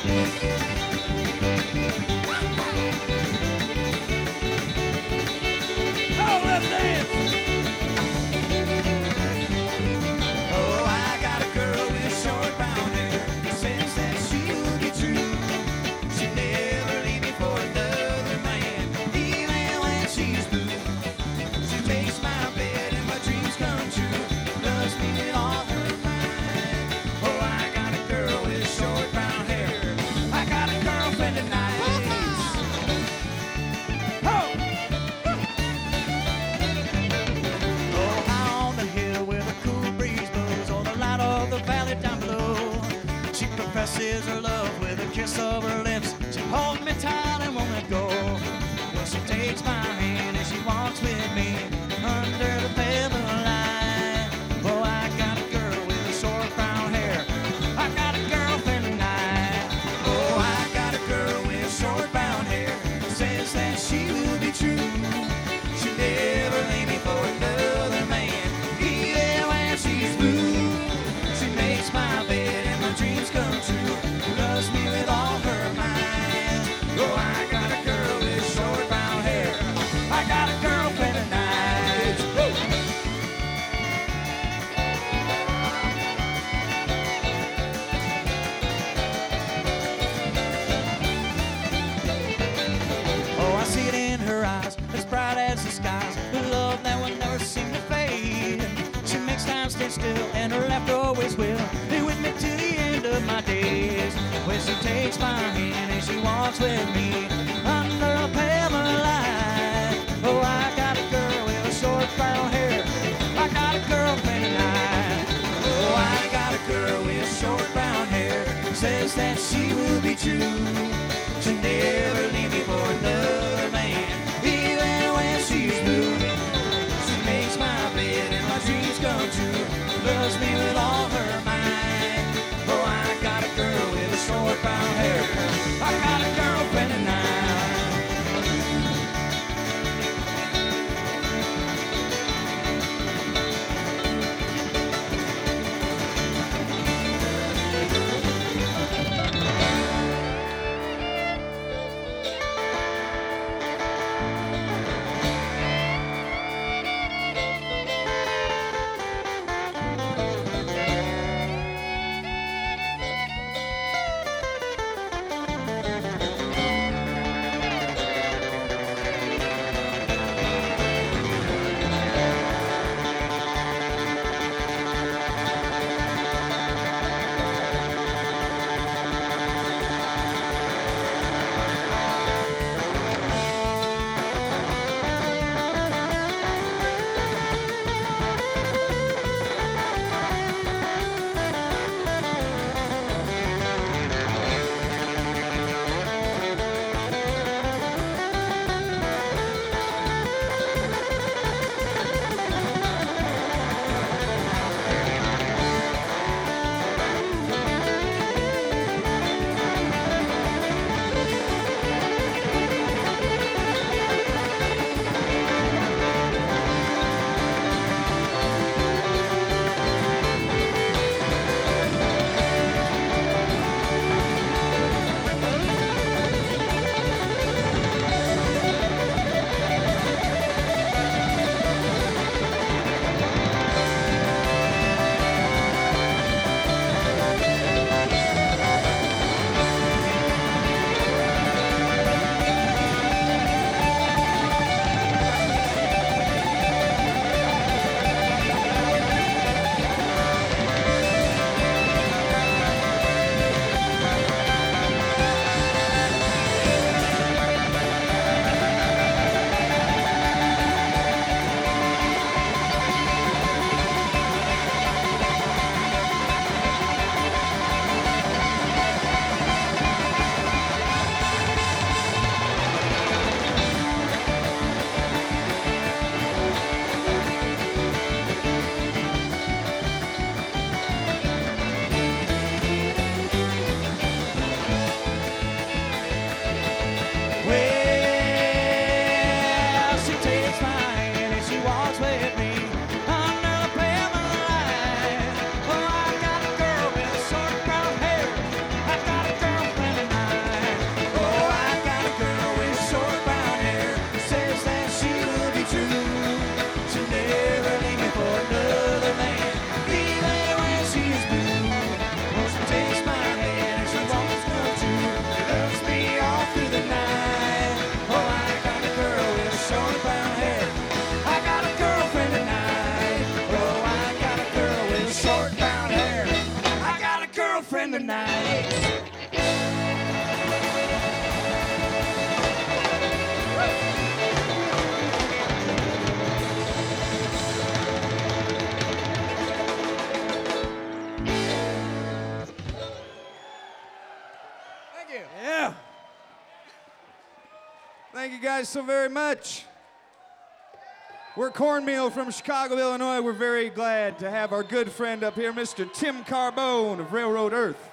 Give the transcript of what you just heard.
Oh, let's dance. Oh, I got a girl with short brown hair. Says that she will be true. She'll never leave me for another man, even when she's blue. She makes my bed and my dreams come true. Loves me with all her mind. Oh, I got a girl with short brown hair. I got a girlfriend tonight. Oh! Oh, high on the hill where the cool breeze blows, on the light of the valley down below. She professes her love with a kiss of her lips. She holds me tight and won't let go. Well, she takes my hand and she walks with me under the pebble line. Oh, I got a girl with a short brown hair. I got a girlfriend tonight. Oh, I got a girl with short brown hair. Says that she will be true. She'll never leave me for another man, even when she's blue. She makes my bed and my dreams come true. Loves me with all her mind. Oh, I got a girl with short brown hair. I got a girlfriend tonight. Woo! Oh, I see it in her eyes, as bright as the skies, the love that will never seem to fade. She makes time stand still, and her laughter always will be with me till the end of my days. When she takes my hand and she walks with me under a pebble light. Oh, I got a girl with a short brown hair. I got a girlfriend tonight. Oh, I got a girl with short brown hair. Says that she will be true. She'll never leave me for another man, even when she's blue. She makes my bed and my dreams come true. Loves me with all her mind. Oh, I got a girl with a short brown hair. I got a girlfriend tonight. nights. Thank you. Yeah. Thank you guys so very much. We're Cornmeal from Chicago, Illinois. We're very glad to have our good friend up here, Mr. Tim Carbone of Railroad Earth.